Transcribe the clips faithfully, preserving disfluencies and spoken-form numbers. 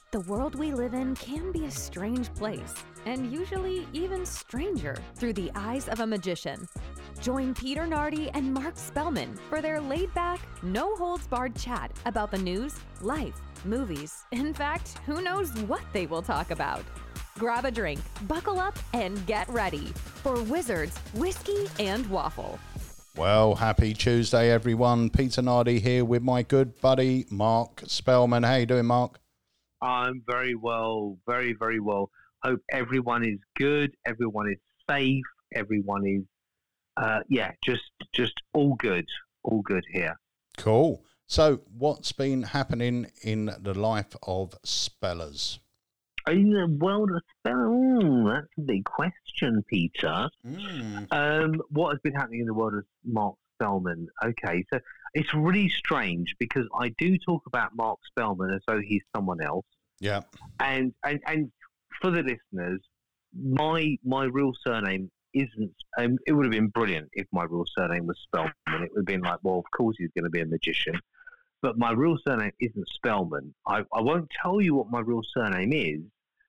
The world we live in can be a strange place, and usually even stranger through the eyes of a magician. Join Peter Nardi and Mark Spellman for their laid-back, no-holds-barred chat about the news, life, movies. In fact, who knows what they will talk about. Grab a drink, buckle up, and get ready for Wizards, Whiskey, and Waffle. Well, happy Tuesday, everyone. Peter Nardi here with my good buddy, Mark Spellman. How you doing, Mark? I'm very well, very, very well. Hope everyone is good, everyone is safe, everyone is, uh, yeah, just just all good, all good here. Cool. So, what's been happening in the life of spellers? In the world of spellers, mm, that's a big question, Peter. Mm. Um, what has been happening in the world of Mark Spellman? Okay, so it's really strange because I do talk about Mark Spellman as though he's someone else. Yeah. And and, and for the listeners, my my real surname isn't. Um, it would have been brilliant if my real surname was Spellman. It would have been like, well, of course he's going to be a magician. But my real surname isn't Spellman. I, I won't tell you what my real surname is,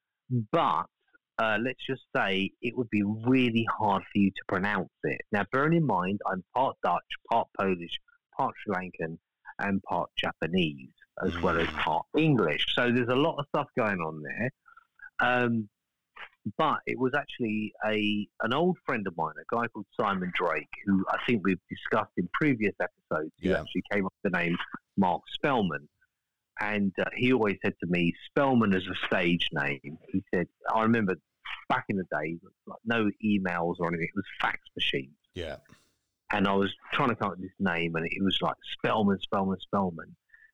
but uh, let's just say it would be really hard for you to pronounce it. Now, bearing in mind, I'm part Dutch, part Polish, part Sri Lankan, and part Japanese, as well as part English. So there's a lot of stuff going on there. Um, but it was actually a an old friend of mine, a guy called Simon Drake, who I think we've discussed in previous episodes, who yeah. actually came up with the name Mark Spellman. And uh, he always said to me, Spellman is a stage name. He said, I remember back in the day, like no emails or anything, it was fax machines. Yeah. And I was trying to come up with this name, and it was like Spellman, Spellman, Spellman.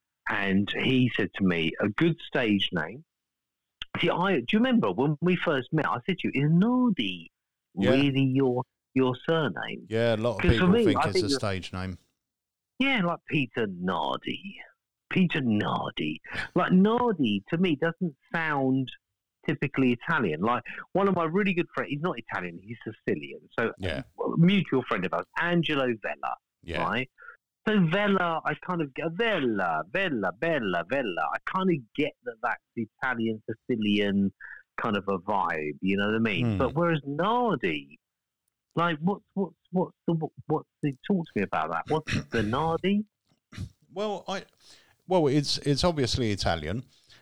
And he said to me, a good stage name. See, I do you remember when we first met? I said to you, "Is Nardi yeah. really your your surname?" Yeah, a lot of people me, think I it's think a stage name. Yeah, like Peter Nardi, Peter Nardi. Like Nardi to me doesn't sound typically Italian. Like one of my really good friends, he's not Italian, he's Sicilian. So yeah. a mutual friend of ours, Angelo Vella, yeah. right? So Vella, I kind of get Vella, Vella, Bella, Vella. I kind of get that that's Italian, Sicilian kind of a vibe. You know what I mean? Mm. But whereas Nardi, like, what's what's what's the what's the talk to me about that? What's the Nardi? Well, I well, it's it's obviously Italian.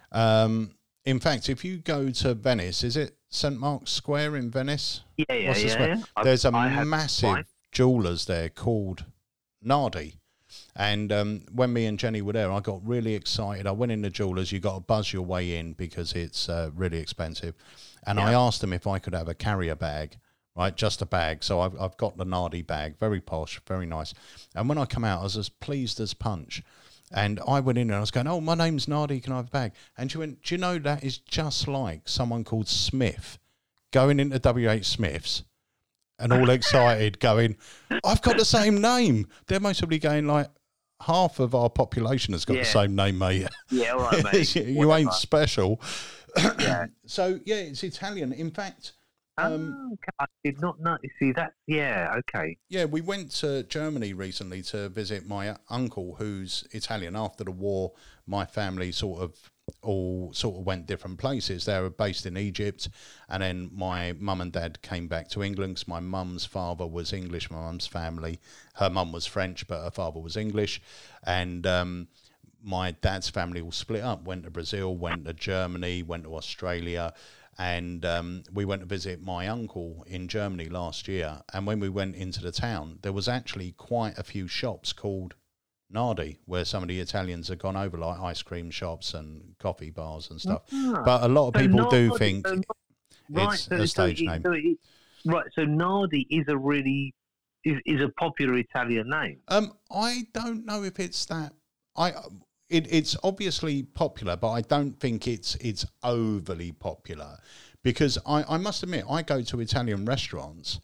Um, in fact, if you go to Venice, is it Saint Mark's Square in Venice? Yeah, yeah, What's the yeah. square? yeah. There's a I massive jewellers there called Nardi. And um, when me and Jenny were there, I got really excited. I went in the jewellers. You got to buzz your way in because it's uh, really expensive. And yeah. I asked them if I could have a carrier bag, right, just a bag. So I've, I've got the Nardi bag, very posh, very nice. And when I come out, I was as pleased as punch. And I went in and I was going, oh, my name's Nardi, can I have a bag? And she went, do you know that is just like someone called Smith going into W H Smith's and all excited going, I've got the same name. They're mostly going like, half of our population has got yeah. the same name, mate. Yeah, all right, mate. You Whatever. ain't special. Yeah. So, yeah, it's Italian. In fact... Um, oh, okay. I did not know. See, that, yeah, okay. Yeah, we went to Germany recently to visit my uncle, who's Italian. After the war, my family sort of all sort of went different places. They were based in Egypt, and then my mum and dad came back to England because my mum's father was English, my mum's family. Her mum was French, but her father was English. And um, my dad's family all split up, went to Brazil, went to Germany, went to Australia. And um, we went to visit my uncle in Germany last year. And when we went into the town, there was actually quite a few shops called Nardi, where some of the Italians have gone over, like ice cream shops and coffee bars and stuff. Ah, but a lot of people Nardi, do think so, right, it's so, a stage so it, name. So it, right, so Nardi is a really is, is a popular Italian name. Um, I don't know if it's that. I it, it's obviously popular, but I don't think it's it's overly popular because I, I must admit I go to Italian restaurants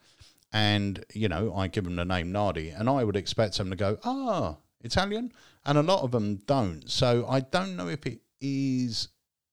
and you know I give them the name Nardi and I would expect them to go ah. Italian, and a lot of them don't. So I don't know if it is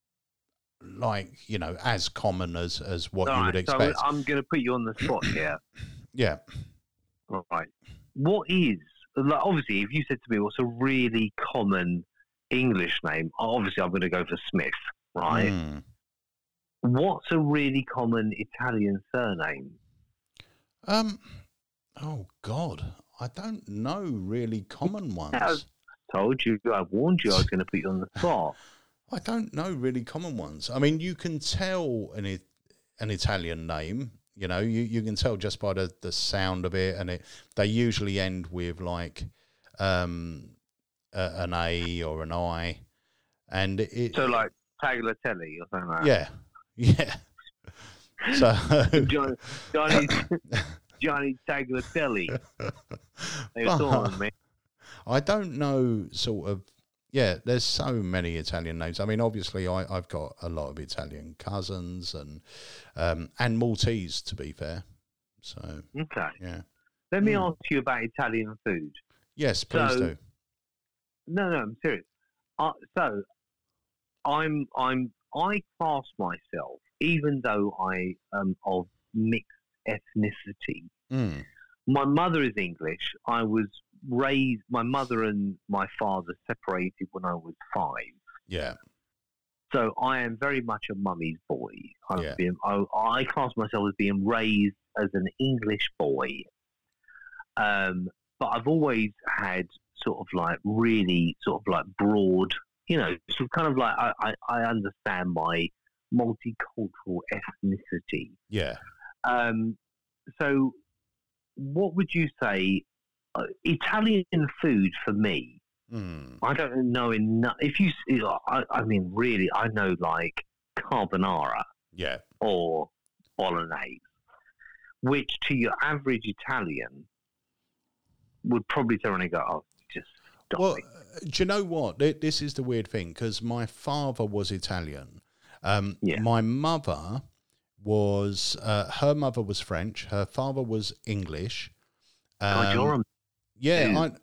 like, you know, as common as, as what All you would right, expect. So I'm going to put you on the spot here. Yeah. All right. What is, like, obviously, if you said to me, what's a really common English name, obviously I'm going to go for Smith. right? Mm. What's a really common Italian surname? Um. Oh God, I don't know really common ones. I told you, I warned you, I was going to put you on the spot. I don't know really common ones. I mean, you can tell an it, an Italian name. You know, you, you can tell just by the, the sound of it, and it they usually end with like um a, an A or an I, and it, So like Tagliatelle or something like that. yeah, yeah. So Johnny, Johnny, Johnny Tagliatelle. They were talking, man. I don't know, sort of. Yeah, there's so many Italian names. I mean, obviously, I, I've got a lot of Italian cousins and um, and Maltese, to be fair. So Okay. yeah. Let me Mm. ask you about Italian food. Yes, please So- do. No, no, I'm serious. Uh, so, I'm, I'm, I class myself, even though I am of mixed ethnicity. Mm. My mother is English. I was raised. My mother and my father separated when I was five. Yeah. So I am very much a mummy's boy. I've Yeah. been, I, I class myself as being raised as an English boy. Um, but I've always had sort of like really sort of like broad, you know, sort of kind of like I, I, I understand my multicultural ethnicity. Yeah. Um, so what would you say? Uh, Italian food for me, Mm. I don't know enough. If you, I, I mean, really, I know like carbonara Yeah. or bolognese, which to your average Italian would probably turn around and go, "Oh, just stop Well, it." uh, do you know what? Th- This is the weird thing, because my father was Italian. Um, Yeah. My mother was, uh, her mother was French. Her father was English. God, Um, you're a Yeah, I,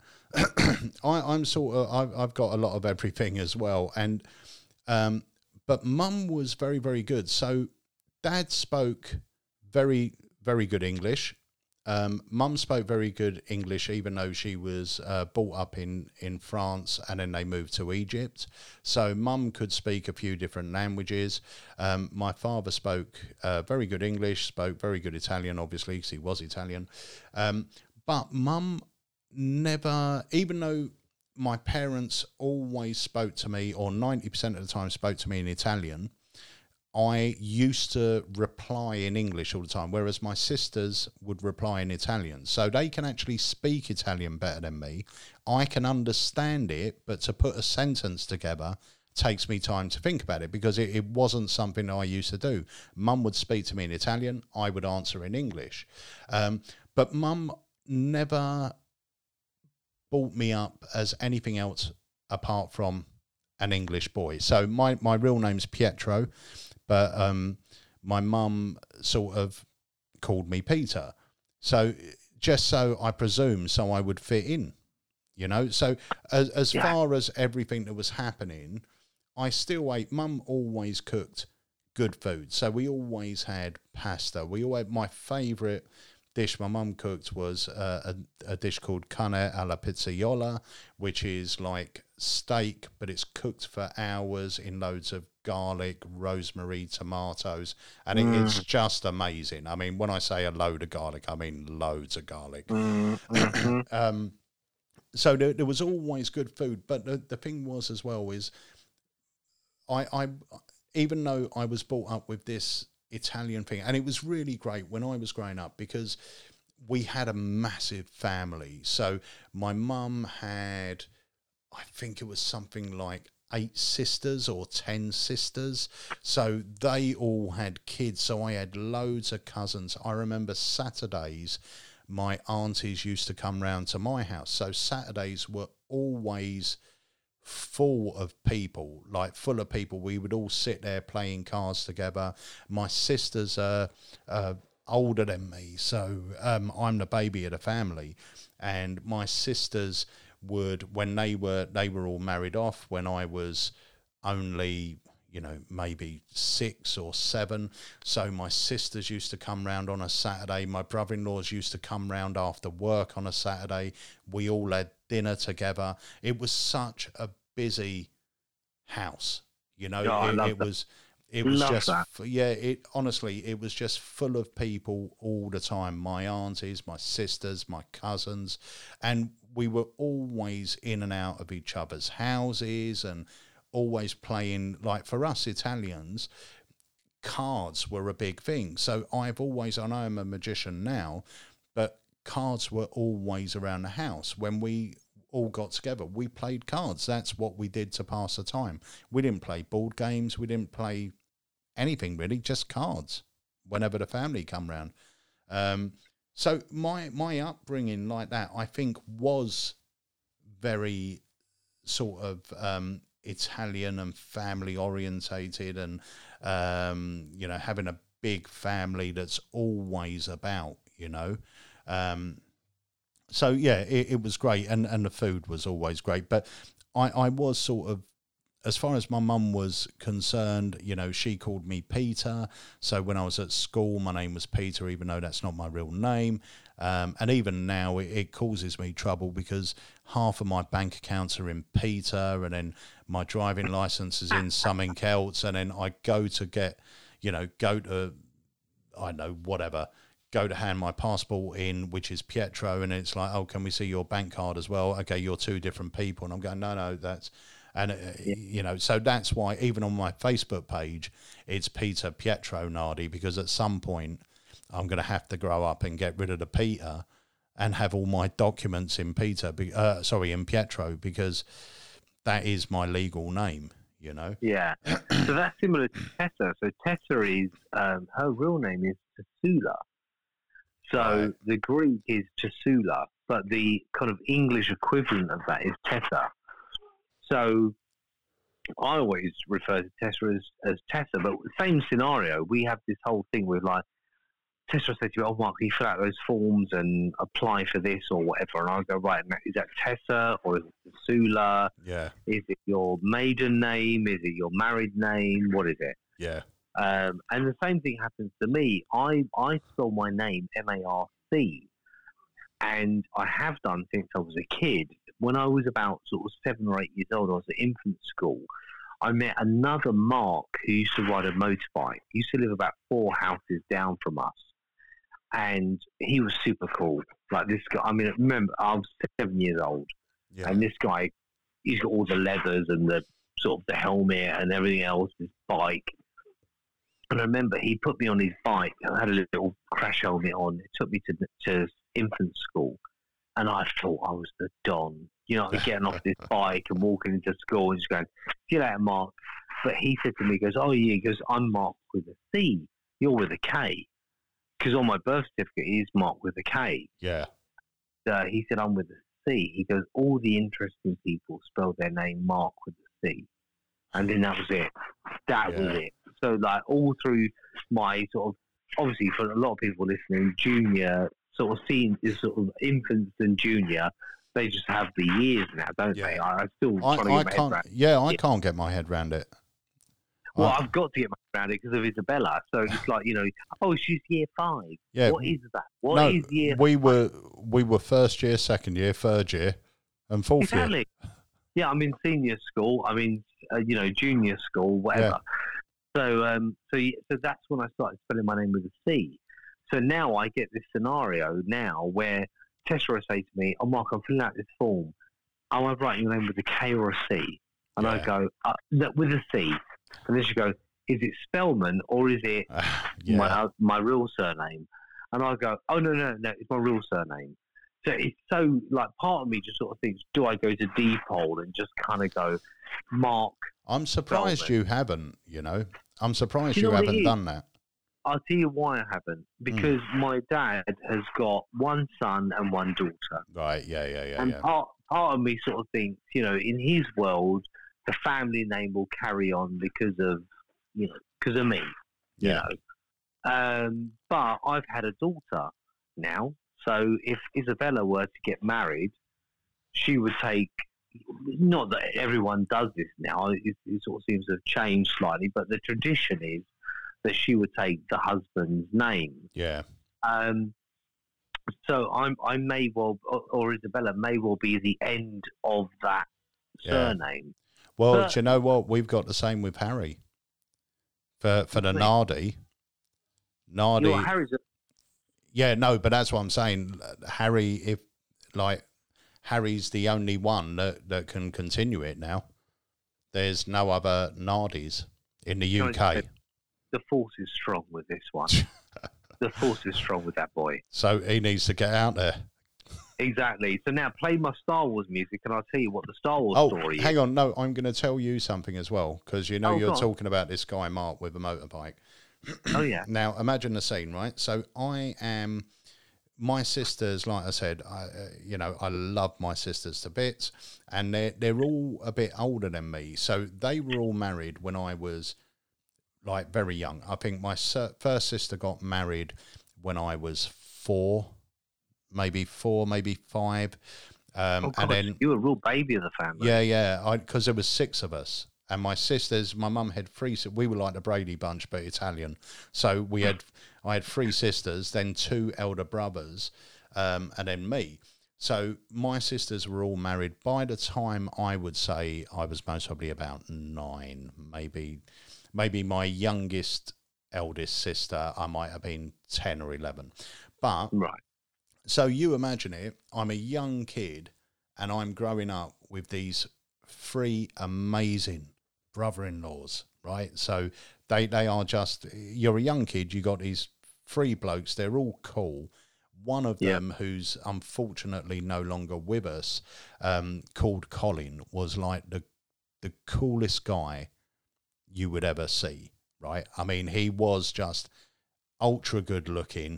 I, I'm sort of. I've, I've got a lot of everything as well, and um, but Mum was very, very good. So Dad spoke very, very good English. Um, Mum spoke very good English, even though she was uh, brought up in in France, and then they moved to Egypt. So Mum could speak a few different languages. Um, my father spoke uh, very good English, spoke very good Italian, obviously, because he was Italian. Um, but Mum never, even though my parents always spoke to me, or ninety percent of the time spoke to me in Italian, I used to reply in English all the time, whereas my sisters would reply in Italian. So they can actually speak Italian better than me. I can understand it, but to put a sentence together takes me time to think about it, because it, it wasn't something I used to do. Mum would speak to me in Italian, I would answer in English. Um, but Mum never brought me up as anything else apart from an English boy. So my, my real name's Pietro, but um, my mum sort of called me Peter. So just so I presume, so I would fit in, you know. So as, as Yeah. far as everything that was happening, I still ate. Mum always cooked good food. So we always had pasta. We always, my favourite dish my mum cooked was uh, a, a dish called carne alla pizzaiola, which is like steak, but it's cooked for hours in loads of garlic, rosemary, tomatoes, and it, Mm. it's just amazing. I mean, when I say a load of garlic, I mean loads of garlic. Mm, mhm. Um, so there, there was always good food, but the, the thing was as well is I, I, even though I was brought up with this Italian thing, and it was really great when I was growing up because we had a massive family. So my mum had, I think it was something like eight sisters or ten sisters. So they all had kids. So I had loads of cousins. I remember Saturdays, my aunties used to come round to my house. So Saturdays were always full of people, like full of people. We would all sit there playing cards together. My sisters are uh, older than me, so um, I'm the baby of the family. And my sisters would, when they were they were all married off, when I was only, you know, maybe six or seven. So my sisters used to come round on a Saturday. My brother-in-laws used to come round after work on a Saturday. We all had dinner together. It was such a busy house, You know, Oh, I it, love it that. was, it was Love just, that. yeah, it honestly, it was just full of people all the time. My aunties, my sisters, my cousins, and we were always in and out of each other's houses and always playing, like for us Italians, cards were a big thing. So I've always, I know I'm a magician now, but cards were always around the house. When we all got together, we played cards. That's what we did to pass the time. We didn't play board games. We didn't play anything really, just cards whenever the family come round. Um, so my my upbringing like that, I think, was very sort of um, Italian and family orientated, and um, you know, having a big family that's always about, you know. Um, so yeah, it, it was great, and, and the food was always great. But I, I was sort of, as far as my mum was concerned, you know, she called me Peter. So when I was at school, my name was Peter, even though that's not my real name. Um, and even now, it, it causes me trouble because half of my bank accounts are in Peter, and then my driving license is in something else. And then I go to get, you know, go to, I don't know, whatever, go to hand my passport in, which is Pietro. And it's like, oh, can we see your bank card as well? Okay, you're two different people. And I'm going, no, no, that's... And, uh, yeah. you know, so that's why even on my Facebook page, it's Peter Pietro Nardi, because at some point I'm going to have to grow up and get rid of the Peter and have all my documents in Peter, uh, sorry, in Pietro, because that is my legal name, you know? Yeah. So that's similar to Tessa. So Tessa is, um, her real name is Tesula. So Right. the Greek is Tesula, but the kind of English equivalent of that is Tessa. So I always refer to Tessa as, as Tessa, but same scenario. We have this whole thing with like, Tessa said to me, oh, Mark, can you fill out those forms and apply for this or whatever? And I go, right, is that Tessa or is it Tesula? Yeah, Is it your maiden name? Is it your married name? What is it? yeah, Um, and the same thing happens to me. I, I spell my name M A R C, and I have done since I was a kid. When I was about sort of seven or eight years old, I was at infant school. I met another Mark who used to ride a motorbike. He used to live about four houses down from us. And he was super cool. Like this guy, I mean, remember, I was seven years old. yeah. And this guy, he's got all the leathers and the sort of the helmet and everything else, his bike. And I remember he put me on his bike. I had a little crash helmet on. It took me to, to infant school. And I thought I was the Don. You know, getting off this bike and walking into school and just going, see you later, Mark. But he said to me, he goes, oh, yeah, he goes, I'm Mark with a C. You're with a K. Because on my birth certificate, it is Mark with a K. Yeah. Uh, he said, I'm with a C. He goes, all the interesting people spell their name Mark with a C. And then that was it. That Yeah. was it. So, like, all through my sort of, obviously, for a lot of people listening, junior, sort of seeing is sort of infants and junior, they just have the years now, don't Yeah. they? I, I still I, trying to I get my can't, head around. yeah, I Yeah. can't get my head around it. Well, I- I've got to get my head around it because of Isabella. So it's like, you know, oh, she's year five. Yeah. What is that? What no, is year we were we were first year, second year, third year, and fourth year. Exactly. Yeah, I'm in senior school. I mean, uh, you know, junior school, whatever. So, um, so, y- so that's when I started spelling my name with a C. So now I get this scenario now where Tessa will say to me, "Oh, Mark, I'm filling out this form. Am I writing your name with a K or a C?" And I Yeah. go, uh, no, "With a C." And then she goes, "Is it Spellman or is it yeah. my uh, my real surname?" And I go, "Oh no, no, no, it's my real surname." So it's so like part of me just sort of thinks, do I go to Depol and just kind of go, Mark? I'm surprised Spellman. you haven't. You know, I'm surprised Do you you, know what it haven't is? done that. I'll tell you why I haven't. Because my dad has got one son and one daughter, Right? Yeah, yeah, yeah, and yeah. part part of me sort of thinks, you know, in his world, the family name will carry on because of you know because of me. You Yeah. know. Um, but I've had a daughter now. So if Isabella were to get married, she would take, not that everyone does this now, it, it sort of seems to have changed slightly, but the tradition is that she would take the husband's name. Yeah. Um, so I'm, I may well, or, or Isabella may well be the end of that Yeah. surname. Well, But- do you know what? We've got the same with Harry. For for the Wait. Nardi. Nardi. You know, Harry's a, Yeah, no, but that's what I'm saying. Harry, if like Harry's the only one that, that can continue it now. There's no other Nardis in the Can I U just K. say, the force is strong with this one. The force is strong with that boy. So he needs to get out there. Exactly. So now play my Star Wars music, and I'll tell you what the Star Wars Oh, story hang is. on. No, I'm going to tell you something as well, because you know Oh, you're go on. talking about this guy, Mark, with a motorbike. Oh yeah. Now, imagine the scene, right? So I am, my sisters, like I said, I, uh, you know, I love my sisters to bits, and they're, they're all a bit older than me. So they were all married when I was, like, very young. I think my ser- first sister got married when I was four, maybe four, maybe five. Um, Oh, gosh, and then, you were a real baby of the family. yeah, yeah, because there was six of us. And my sisters, my mum had three. si- We were like the Brady Bunch, but Italian. So we had, I had three sisters, then two elder brothers, um, and then me. So my sisters were all married. By the time I would say I was most probably about nine, maybe, maybe my youngest eldest sister, I might have been ten or eleven. But Right. so you imagine it, I'm a young kid and I'm growing up with these three amazing brother-in-laws, right? So they, they are just, you're a young kid, you got these three blokes, they're all cool. One of Yeah. them, who's unfortunately no longer with us, um, called Colin, was like the the coolest guy you would ever see, right? I mean, he was just ultra good looking,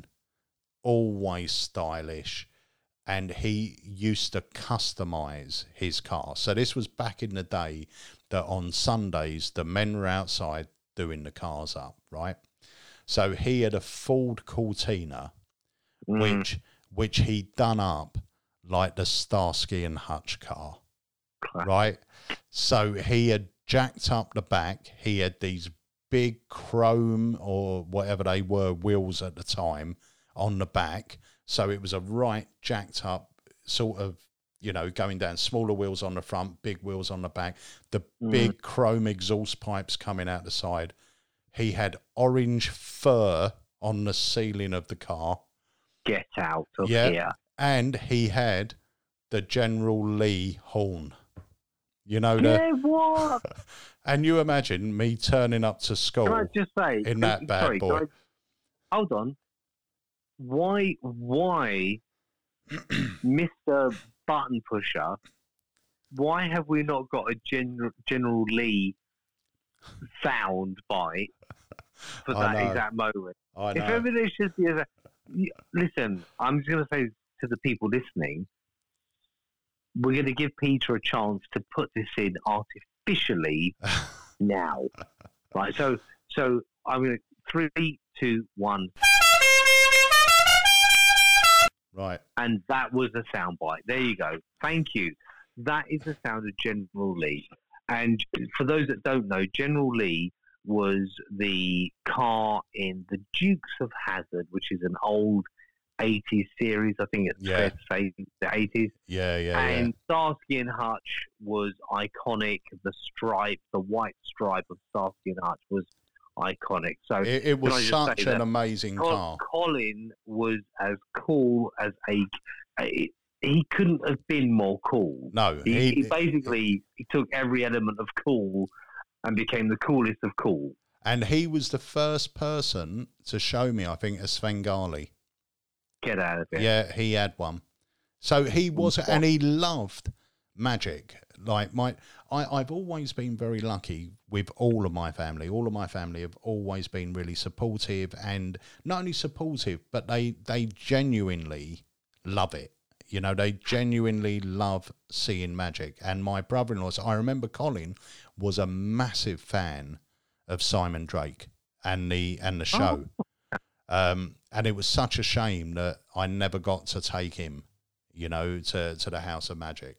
always stylish, and he used to customize his car. So this was back in the day that on Sundays the men were outside doing the cars up, right? So he had a Ford Cortina, Mm. which which he done up like the Starsky and Hutch car, right? So he had jacked up the back. He had these big chrome or whatever they were wheels at the time on the back. So it was a right jacked up sort of, you know, going down, smaller wheels on the front, big wheels on the back, the Mm. big chrome exhaust pipes coming out the side. He had orange fur on the ceiling of the car. Get out of Yeah. here. And he had the General Lee horn. You know, the, Yeah, what? and you imagine me turning up to school. Can I just say, in that bad sorry, boy. can I- hold on. Why, why, Mister Button Pusher, why have we not got a General, General Lee sound bite for I that know. exact moment? I If know. ever there should be a... y- Listen, I'm just going to say to the people listening, we're going to give Peter a chance to put this in artificially now. Right, so so I'm going to... Three, two, one. Right. And that was a soundbite. There you go. Thank you. That is the sound of General Lee. And for those that don't know, General Lee was the car in the Dukes of Hazzard, which is an old eighties series. I think it's Yeah. fair to say the eighties. Yeah, yeah, And Starsky and Hutch was iconic. The stripe, the white stripe of Starsky and Hutch was iconic. So yeah. It, it I was just such say an that amazing Col- car. Colin was as cool as a, a. He couldn't have been more cool. No, He, he, he basically he took every element of cool and became the coolest of cool. and he was the first person to show me, I think, a Svengali. Get out of it. Yeah, he had one. So he was, and he loved magic. Like my, I, I've always been very lucky with all of my family. All of my family have always been really supportive, and not only supportive, but they they genuinely love it. You know, they genuinely love seeing magic. And my brother-in-law, I remember Colin was a massive fan of Simon Drake and the and the show. Um, and it was such a shame that I never got to take him, you know, to, to the House of Magic.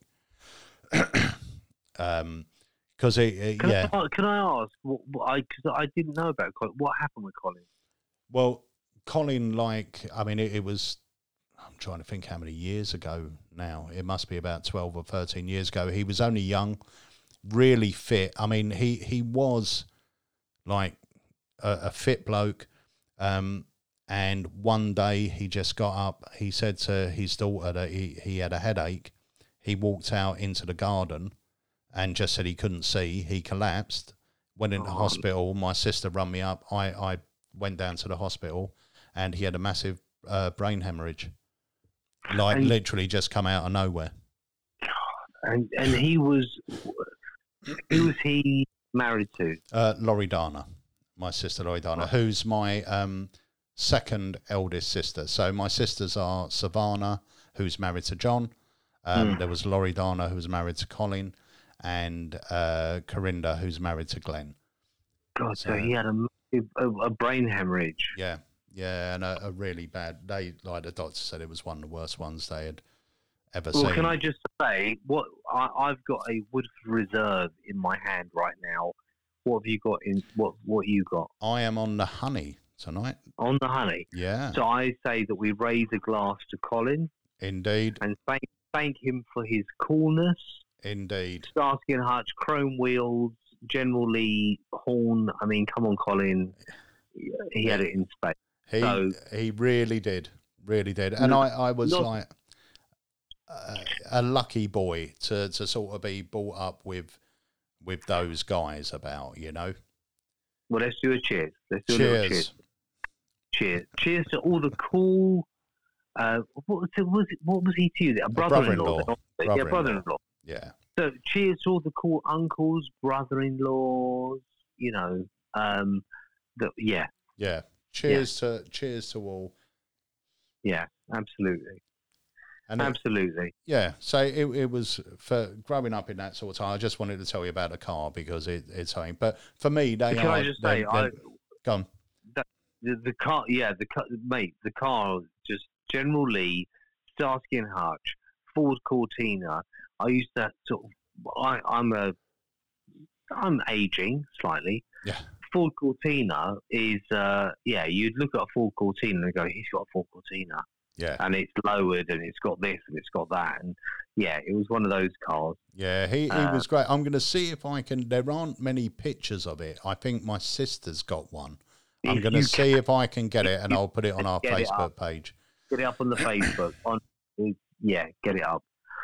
um, because it, it Can, yeah. I, can I ask? What, what I because I didn't know about Colin. What happened with Colin? Well, Colin, like, I mean, it, it was. I'm trying to think how many years ago now. It must be about twelve or thirteen years ago. He was only young, really fit. I mean, he, he was like a, a fit bloke. Um, and one day he just got up. He said to his daughter that he, he had a headache. He walked out into the garden and just said he couldn't see. He collapsed, went into Oh. hospital. My sister run me up. I, I went down to the hospital, and he had a massive uh, brain hemorrhage. Like, And- literally just come out of nowhere. And and he was, who was he married to? Uh, Laurie Dana, my sister Laurie Dana, Right. who's my um, second eldest sister. So my sisters are Savannah, who's married to John. Um, Mm. There was Laurie Dana, who was married to Colin, and uh, Corinda, who's married to Glenn. God, so So- he had a, massive- a, a brain hemorrhage. Yeah, yeah, and a, a really bad. They like the doctor said it was one of the worst ones they had ever Well, seen. can I just say, what I, I've got a Woodford Reserve in my hand right now. What have you got in? What what you got I am on the honey tonight. on the honey? Yeah, So I say that we raise a glass to Colin indeed, and thank thank him for his coolness. indeed. Starsky and Hutch, chrome wheels, General Lee, Horn. I mean, come on, Colin. He had it in space. He So- he really did, really did, and Look- I, I was look- like a, a lucky boy to, to sort of be brought up with with those guys about, you know. Well, let's do a cheers. Let's do a little Cheers. cheers. Cheers. Cheers to all the cool. Uh, what was it? Was it, what was he to you? A brother-in-law. brother-in-law. Yeah, Brother-in-law. brother-in-law. Yeah, So cheers to all the cool uncles, brother-in-laws. You know, um, the, yeah, yeah. Cheers to cheers to all. yeah, absolutely, And it- absolutely. yeah, so it it was for growing up in that sort of time. I just wanted to tell you about the car because it, it's something. But for me, they Can are. I just say, they're- I, they're- go on. the, the car, yeah, the car, mate, the car, just General Lee, Starsky and Hutch, Ford Cortina. I used to sort of, I, I'm a, I'm aging slightly. Yeah. Ford Cortina is, uh, yeah, you'd look at a Ford Cortina and go, he's got a Ford Cortina, Yeah, and it's lowered and it's got this and it's got that, and yeah, it was one of those cars. yeah. He he Uh, was great. I'm going to see if I can. There aren't many pictures of it. I think my sister's got one. I'm If going to you see if I can get it, and you I'll put it on our get it Facebook up. page. Get it up on the Facebook. On, yeah, get it up.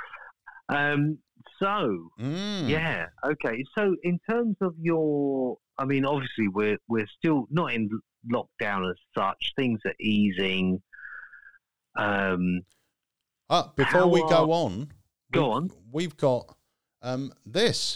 Um. So. Mm. Yeah. Okay. So, in terms of your, I mean, obviously, we're we're still not in lockdown as such. Things are easing. Um. Uh, before How we are- go on, Go we've- on. We've got um, this.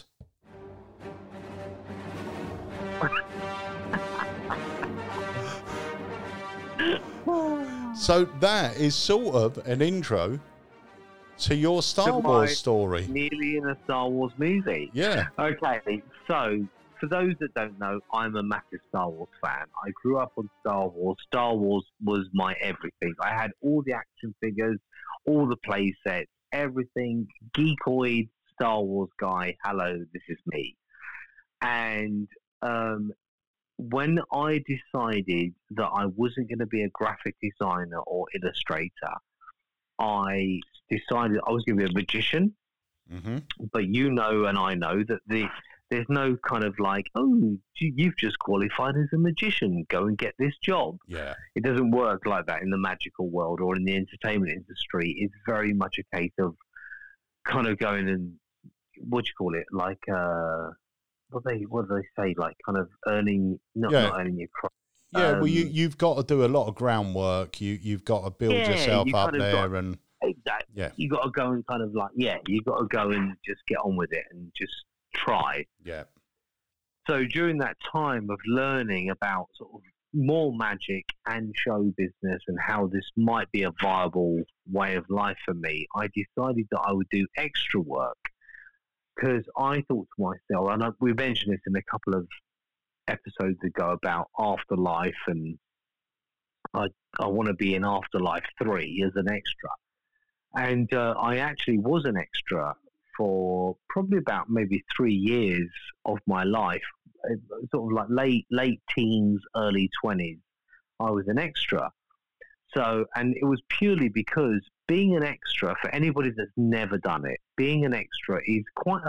So that is sort of an intro to your Star To my- Wars story. Nearly in a Star Wars movie. Yeah, Okay. So, for those that don't know, I'm a massive Star Wars fan. I grew up on Star Wars. Star Wars was my everything. I had all the action figures, all the play sets, everything. Geekoid Star Wars guy. Hello, this is me. And um, when I decided that I wasn't going to be a graphic designer or illustrator, I decided I was going to be a magician. hmm But you know, and I know that the there's no kind of like, oh, gee, you've just qualified as a magician. Go and get this job. yeah, It doesn't work like that in the magical world or in the entertainment industry. It's very much a case of kind of going and what do you call it? Like, uh, what they what do they say? Like, kind of earning, not, Yeah. not earning your crop. yeah. well, you Um, you've got to do a lot of groundwork. You you've got to build Yeah, yourself you up kind of there, got- and Exactly. yeah, You got to go and kind of like, yeah, you got to go and just get on with it and just try. yeah, So during that time of learning about sort of more magic and show business and how this might be a viable way of life for me, I decided that I would do extra work because I thought to myself, and I, we mentioned this in a couple of episodes ago about Afterlife, and I I want to be in Afterlife three as an extra, and uh, I actually was an extra for probably about maybe three years of my life, sort of like late late teens, early twenties. I was an extra. So, and it was purely because being an extra, for anybody that's never done it, being an extra is quite a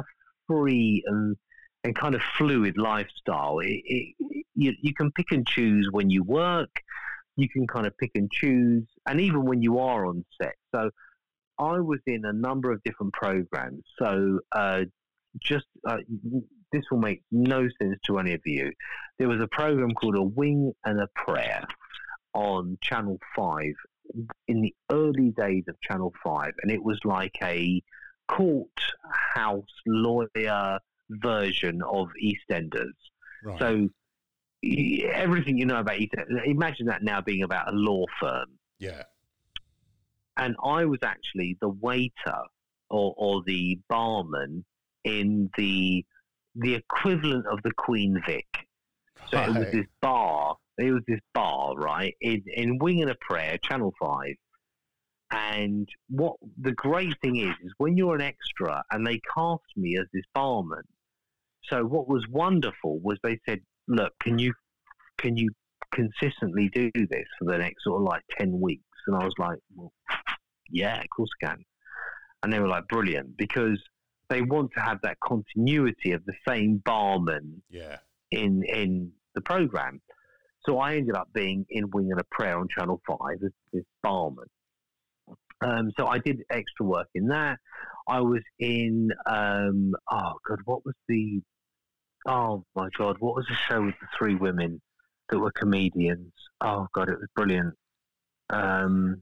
free and and kind of fluid lifestyle. It, it, you, you can pick and choose when you work. You can kind of pick and choose, and even when you are on set. So I was in a number of different programs. So uh, just uh, this will make no sense to any of you. There was a program called A Wing and a Prayer on Channel five in the early days of Channel five, and it was like a courthouse lawyer version of EastEnders. Right. So everything you know about EastEnders, imagine that now being about a law firm. Yeah. And I was actually the waiter or, or the barman in the the equivalent of the Queen Vic. So Right. it was this bar. It was this bar, right, in, in Wing and a Prayer, Channel five. And what the great thing is, is when you're an extra, and they cast me as this barman. So what was wonderful was they said, "Look, can you can you consistently do this for the next sort of like ten weeks?" And I was like, "Well, yeah, of course I can." And they were like, "Brilliant," because they want to have that continuity of the same barman Yeah. in in the program. So I ended up being in Wing and a Prayer on Channel five as this barman. Um, so I did extra work in that. I was in, um, oh God, what was the, oh my God, what was the show with the three women that were comedians? Oh God, it was brilliant. Um,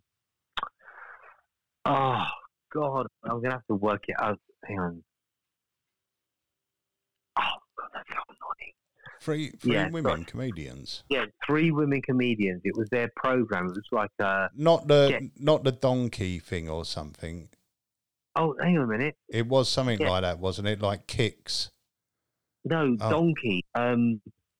oh God, I'm going to have to work it out. Hang on. Oh God, that's so annoying. Three, three Yeah, women sorry. comedians. Yeah, three women comedians. It was their program. It was like a, Not the Yeah. not the donkey thing or something. oh, hang on a minute. It was something Yeah. like that, wasn't it? Like Kicks. No, Oh. Donkey. Um,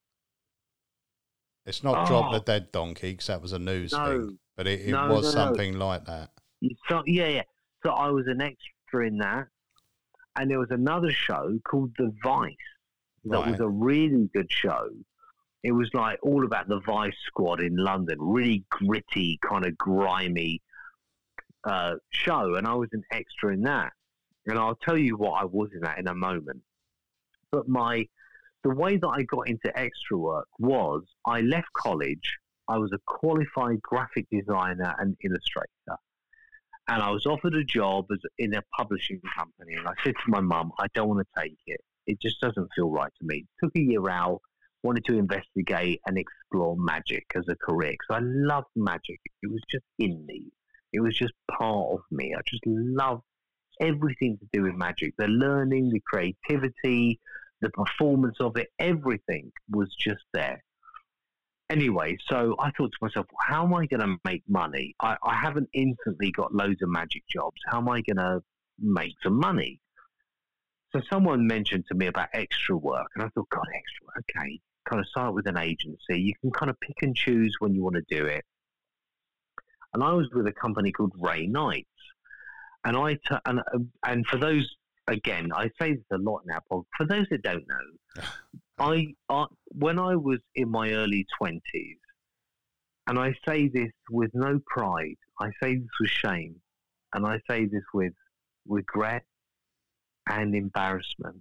It's not Oh. Drop the Dead Donkey, because that was a news No. thing. But it, it No, was no, no. something like that. so, yeah, yeah. So I was an extra in that. And there was another show called The Vice that Right. was a really good show. It was like all about the Vice Squad in London, really gritty, kind of grimy uh, show. And I was an extra in that. And I'll tell you what I was in that in a moment. But my the way that I got into extra work was I left college. I was a qualified graphic designer and illustrator. And I was offered a job as in a publishing company. And I said to my mum, I don't want to take it. It just doesn't feel right to me. Took a year out, wanted to investigate and explore magic as a career. Because I loved magic. It was just in me. It was just part of me. I just loved everything to do with magic. The learning, the creativity, the performance of it, everything was just there. Anyway, so I thought to myself, how am I going to make money? I, I haven't instantly got loads of magic jobs. How am I going to make some money? So someone mentioned to me about extra work, and I thought, God, extra work, okay. Kind of start with an agency. You can kind of pick and choose when you want to do it. And I was with a company called Ray Knights. And I t- and, and for those, again, I say this a lot now, Paul, for those that don't know, I, I when I was in my early twenties, and I say this with no pride, I say this with shame, and I say this with regret and embarrassment.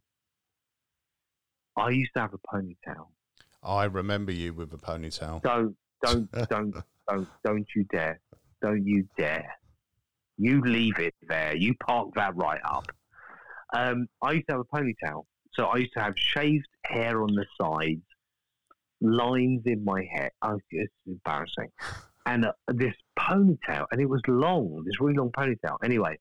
I used to have a ponytail. I remember you with a ponytail. Don't, don't, don't, don't, don't you dare. Don't you dare. You leave it there. You park that right up. Um, I used to have a ponytail. So I used to have shaved hair on the sides, lines in my hair. Oh, it's embarrassing. And uh, this ponytail, and it was long, this really long ponytail. Anyway,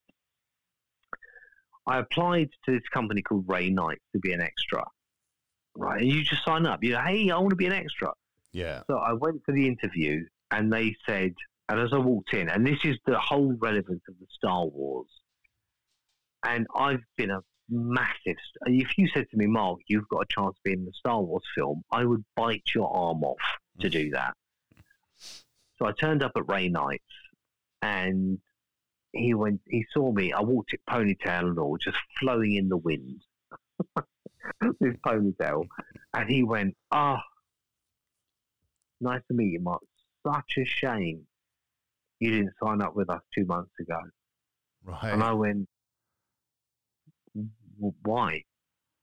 I applied to this company called Ray Knights to be an extra. Right, and you just sign up. You know, hey, I want to be an extra. Yeah. So I went for the interview, and they said, and as I walked in, and this is the whole relevance of the Star Wars, and I've been a massive, if you said to me, Mark, you've got a chance to be in the Star Wars film, I would bite your arm off to do that. So I turned up at Ray Knights, and he went, he saw me, I walked it ponytail and all, just flowing in the wind. This ponytail, and he went, ah, oh, nice to meet you, Mark. Such a shame you didn't sign up with us two months ago. Right. And I went, why?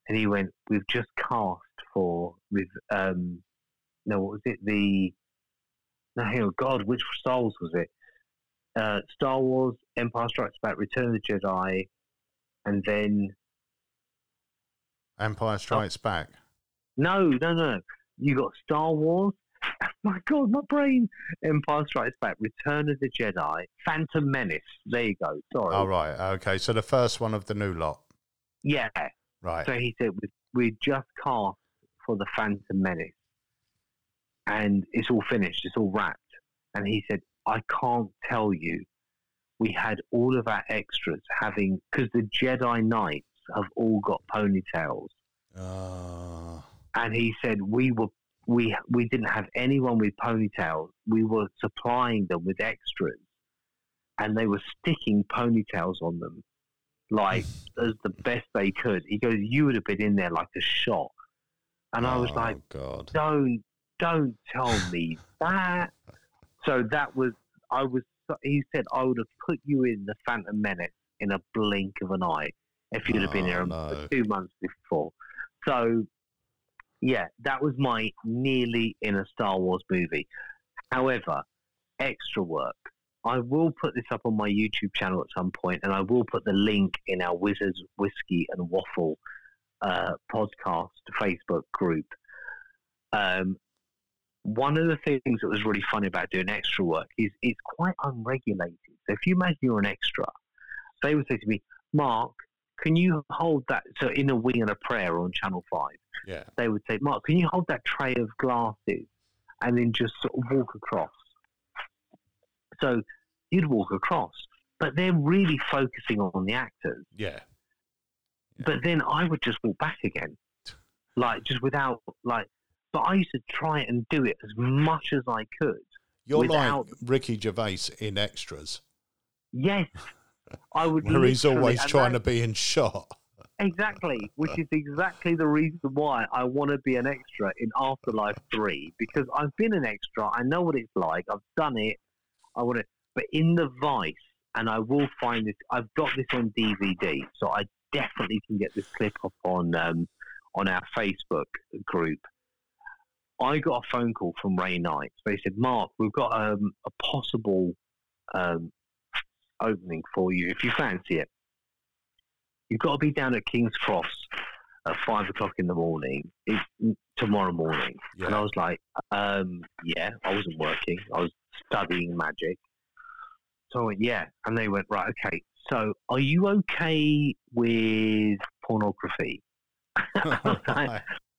and he went, "We've just cast for with um, no, what was it? The no, hang on, God, which Star Wars was it? Uh, Star Wars, Empire Strikes Back, Return of the Jedi, and then Empire Strikes oh, Back. No, no, no. You got Star Wars. Oh my God, my brain. Empire Strikes Back, Return of the Jedi, Phantom Menace. There you go. Sorry. Oh, right. Okay. So the first one of the new lot. Yeah. Right. So he said, we, we just cast for the Phantom Menace. And it's all finished. It's all wrapped. And he said, I can't tell you. We had all of our extras having, because the Jedi Knights have all got ponytails. Uh... And he said, we were We we didn't have anyone with ponytails. We were supplying them with extras, and they were sticking ponytails on them, like as the best they could. He goes, "You would have been in there like a shot." And I was oh, like, God. "Don't, don't tell me that." So that was, I was. He said, "I would have put you in the Phantom Menace in a blink of an eye if you'd have been oh, here no. two months before." So. Yeah, that was my nearly in a Star Wars movie. However, extra work. I will put this up on my YouTube channel at some point, and I will put the link in our Wizards Whiskey and Waffle uh, podcast Facebook group. Um, one of the things that was really funny about doing extra work is it's quite unregulated. So if you imagine you're an extra, they would say to me, "Mark, can you hold that?" So in A Wing and a Prayer on Channel five, yeah. They would say, "Mark, can you hold that tray of glasses and then just sort of walk across?" So you'd walk across, but they're really focusing on the actors. Yeah. yeah. But then I would just walk back again, like just without, like, but I used to try and do it as much as I could. You're without, like Ricky Gervais in Extras. Yes. I would Where he's always trying that, to be in shot. Exactly, which is exactly the reason why I want to be an extra in Afterlife three, because I've been an extra, I know what it's like, I've done it, I want to, but in the Vice, and I will find this, I've got this on D V D, so I definitely can get this clip up on um, on our Facebook group. I got a phone call from Ray Knight. They said, "Mark, we've got um, a possible um, opening for you if you fancy it. You've got to be down at King's Cross at five o'clock in the morning, it's tomorrow morning." Yeah. And I was like, um, yeah, I wasn't working. I was studying magic. So I went, yeah. And they went, right, okay. So are you okay with pornography? I was like,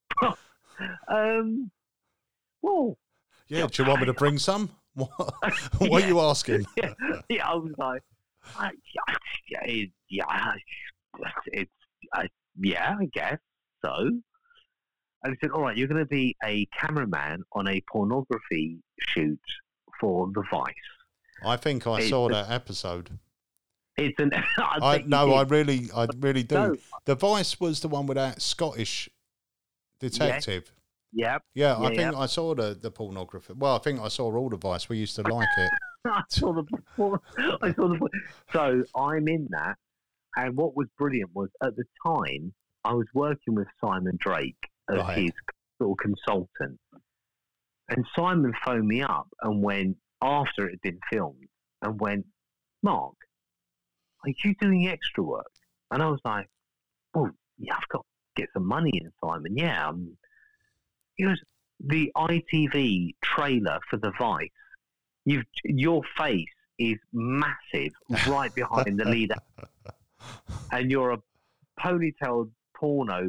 um, well. Yeah, do you want me to bring some? What, what yeah. are you asking? yeah. yeah, I was like, I, yeah, yeah, it's, I, yeah, I guess so. And he said, all right, you're going to be a cameraman on a pornography shoot for The Vice. I think I it's saw a, that episode. It's an. I I, no, I really, I really do. No. The Vice was the one with that Scottish detective. Yep. Yeah, yeah, I think yep. I saw the, the pornography. Well, I think I saw all the Vice. We used to like it. I saw the. I saw the. So I'm in that, and what was brilliant was at the time I was working with Simon Drake as Right. his little consultant, and Simon phoned me up and went after it had been filmed and went, "Mark, are you doing extra work?" And I was like, "Oh, yeah, I've got to get some money in, Simon. Yeah." I'm, He goes, the I T V trailer for The Vice, you've, your face is massive right behind the leader. And you're a ponytailed porno.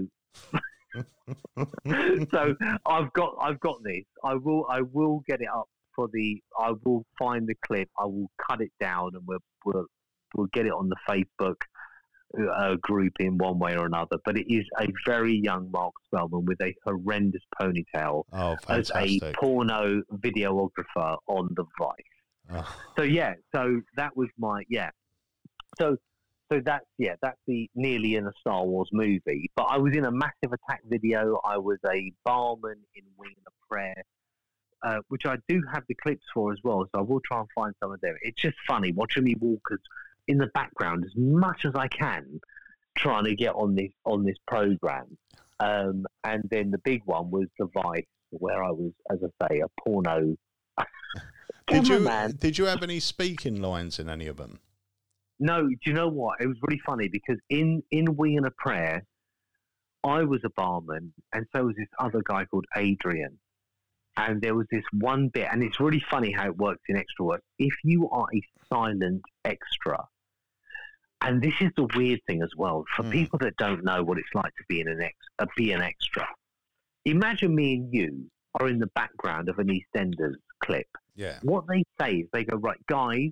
So I've got I've got this. I will I will get it up for the I will find the clip, I will cut it down, and we'll we'll, we'll get it on the Facebook Uh, group in one way or another, but it is a very young Mark Spellman with a horrendous ponytail Oh, as fantastic. a porno videographer on The Vice. Oh. So yeah, so that was my yeah. So so that's yeah, that's the nearly in a Star Wars movie. But I was in a Massive Attack video. I was a barman in Wing and a Prayer, uh, which I do have the clips for as well. So I will try and find some of them. It's just funny watching me walk as in the background as much as I can, trying to get on this on this program. Um, and then the big one was The Vice, where I was, as I say, a porno. Did you man. did you have any speaking lines in any of them? No, do you know what? It was really funny because in, in Wing and a Prayer, I was a barman, and so was this other guy called Adrian. And there was this one bit, and it's really funny how it works in extra work. If you are a silent extra, and this is the weird thing as well, for mm. people that don't know what it's like to be in an ex, uh, be an extra. Imagine me and you are in the background of an EastEnders clip. Yeah. What they say is they go, right, guys,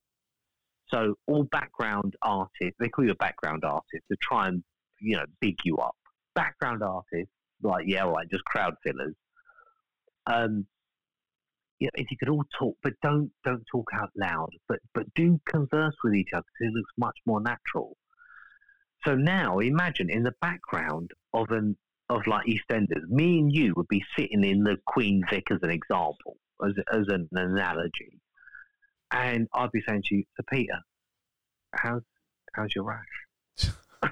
so all background artists, they call you a background artist to try and, you know, big you up. Background artists, like, yeah, all right, just crowd fillers. Um, you know, if you could all talk, but don't don't talk out loud, but but do converse with each other because it looks much more natural. So now imagine in the background of an of like EastEnders, me and you would be sitting in the Queen Vic as an example, as as an analogy, and I'd be saying to you, so Peter, how's how's your rash?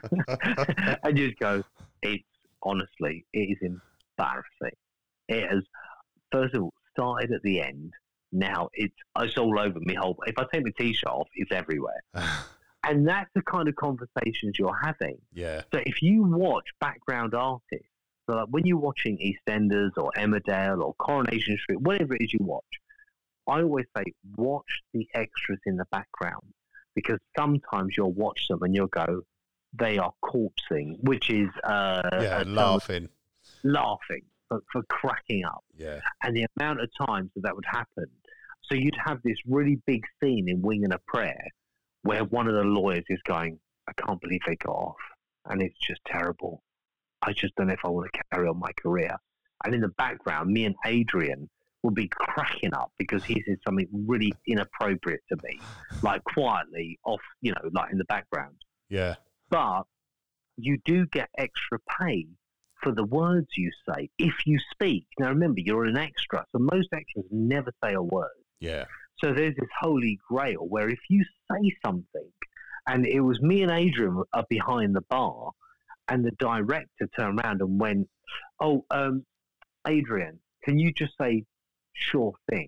And you just go, it's honestly, it is embarrassing. It has, first of all, started at the end. Now it's it's all over me whole. If I take my t-shirt off, it's everywhere. And that's the kind of conversations you're having. Yeah. So if you watch background artists, so like when you're watching EastEnders or Emmerdale or Coronation Street, whatever it is you watch, I always say watch the extras in the background, because sometimes you'll watch them and you'll go, they are corpsing, which is uh, yeah, laughing, laughing. For, for cracking up. Yeah. And the amount of times that that would happen. So you'd have this really big scene in Wing and a Prayer where one of the lawyers is going, I can't believe they got off. And it's just terrible. I just don't know if I want to carry on my career. And in the background, me and Adrian would be cracking up because he said something really inappropriate to me, like quietly off, you know, like in the background. Yeah. But you do get extra pay for the words you say if you speak. Now remember, you're an extra, so most extras never say a word. Yeah. So there's this holy grail where if you say something, and it was me and Adrian are behind the bar, and the director turned around and went, oh, um, Adrian, can you just say sure thing?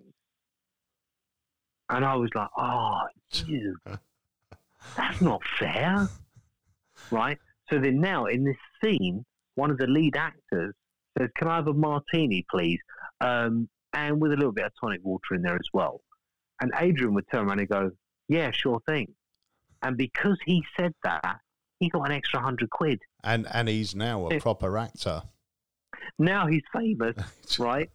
And I was like, oh, you, that's not fair. Right? So then now in this scene, one of the lead actors says, can I have a martini, please? Um, and with a little bit of tonic water in there as well. And Adrian would turn around and go, yeah, sure thing. And because he said that, he got an extra hundred quid. And and he's now a proper actor. Now he's famous, right?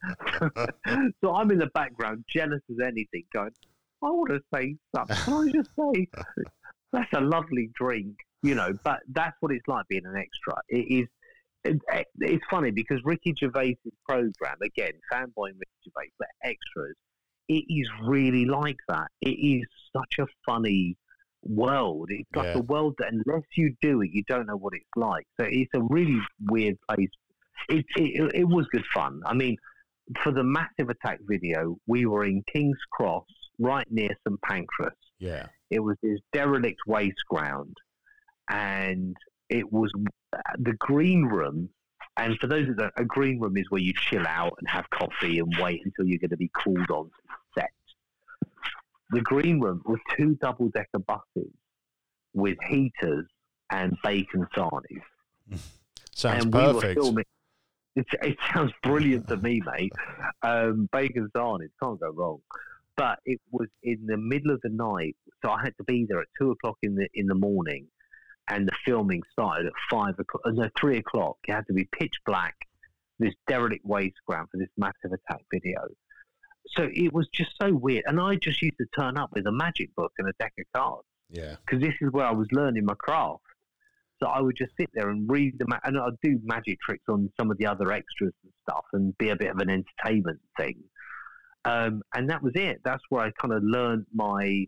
So I'm in the background, jealous as anything, going, I want to say something. Can I just say, that's a lovely drink, you know, but that's what it's like being an extra. It is. It, it's funny because Ricky Gervais's program, again, fanboying Ricky Gervais, but extras, it is really like that. It is such a funny world. It's like yeah. a world that unless you do it, you don't know what it's like. So it's a really weird place. It, it, it was good fun. I mean, for the Massive Attack video, we were in King's Cross, right near Saint Pancras. Yeah. It was this derelict waste ground, and it was the green room. And for those that don't, a green room is where you chill out and have coffee and wait until you're going to be called on to set. The green room was two double-decker buses with heaters and bacon sarnies. Sounds and perfect. We were filming, it, it sounds brilliant to me, mate. Um, bacon sarnies, can't go wrong. But it was in the middle of the night, so I had to be there at two o'clock in the in the morning. And the filming started at five o'clock, no, three o'clock. It had to be pitch black, this derelict waste ground for this Massive Attack video. So it was just so weird. And I just used to turn up with a magic book and a deck of cards. Yeah. Because this is where I was learning my craft. So I would just sit there and read them, and I'd do magic tricks on some of the other extras and stuff and be a bit of an entertainment thing. Um, and that was it. That's where I kind of learned my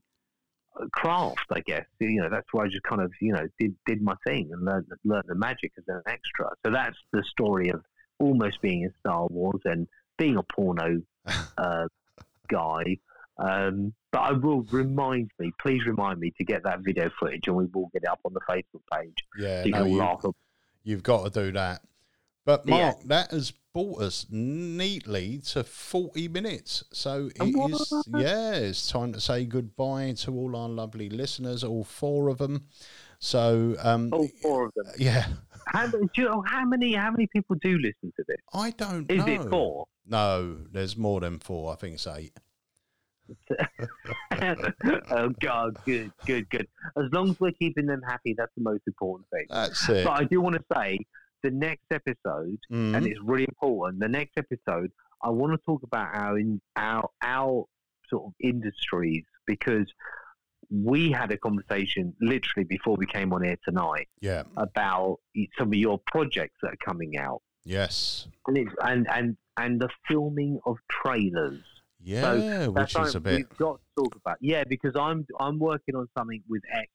craft, I guess. You know, that's where I just kind of, you know, did did my thing and learned learned the magic as an extra. So that's the story of almost being in Star Wars and being a porno uh, guy, Um, but I will remind me, please remind me to get that video footage, and we will get it up on the Facebook page. Yeah, so you no, can you, laugh. you've got to do that. But Mark, Yeah. that has brought us neatly to forty minutes. So it What? is, yeah, it's time to say goodbye to all our lovely listeners, all four of them. So, um, All four of them. yeah, How, do you know how many how many people do listen to this? I don't Is know. it four? No, there's more than four. I think it's eight. Oh God, good, good, good. As long as we're keeping them happy, that's the most important thing. That's it. But I do want to say the next episode, Mhm. and it's really important. The next episode, I want to talk about our in our our sort of industries, because we had a conversation literally before we came on air tonight Yeah. about some of your projects that are coming out, Yes. and it's, and and and the filming of trailers. Yeah, So which that's is a something bit. we've got to talk about. Yeah, because I'm I'm working on something with X,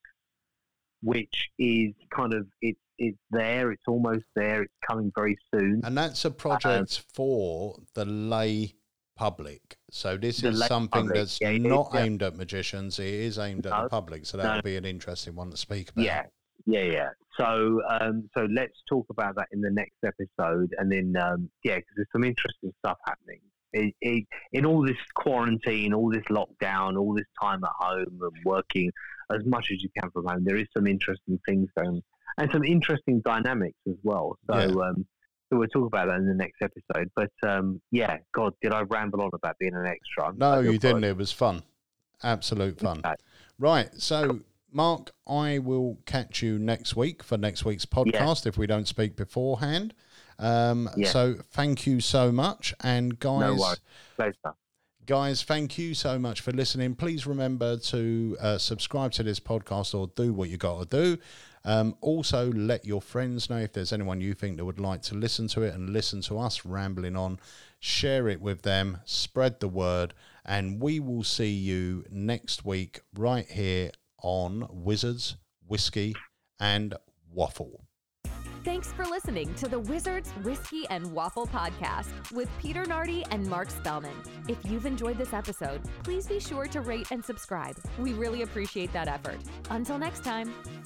which is kind of it's it's there, it's almost there, it's coming very soon. And that's a project for the lay public. So this The is lay something public, that's yeah, it is, not yeah. aimed at magicians. It is aimed at No, the public. So that'll no. be an interesting one to speak about. Yeah, yeah, yeah. So um, so let's talk about that in the next episode, and then um, yeah, because there's some interesting stuff happening. It, it, in all this quarantine, all this lockdown, all this time at home and working as much as you can from home, there is some interesting things going, and some interesting dynamics as well. So, Yeah. um, so we'll talk about that in the next episode. But um, yeah, God, did I ramble on about being an extra? No, I do you didn't. apologise. It was fun. Absolute fun. Okay. Right. So, Mark, I will catch you next week for next week's podcast if we don't speak beforehand. Um, Yeah. So thank you so much. And No guys, worries. Pleasure. guys, thank you so much for listening. Please remember to uh, subscribe to this podcast or do what you got to do. Um, also, let your friends know if there's anyone you think that would like to listen to it and listen to us rambling on. Share it with them, spread the word, and we will see you next week right here on Wizards, Whiskey, and Waffle. Thanks for listening to the Wizards, Whiskey, and Waffle podcast with Peter Nardi and Mark Spellman. If you've enjoyed this episode, please be sure to rate and subscribe. We really appreciate that effort. Until next time.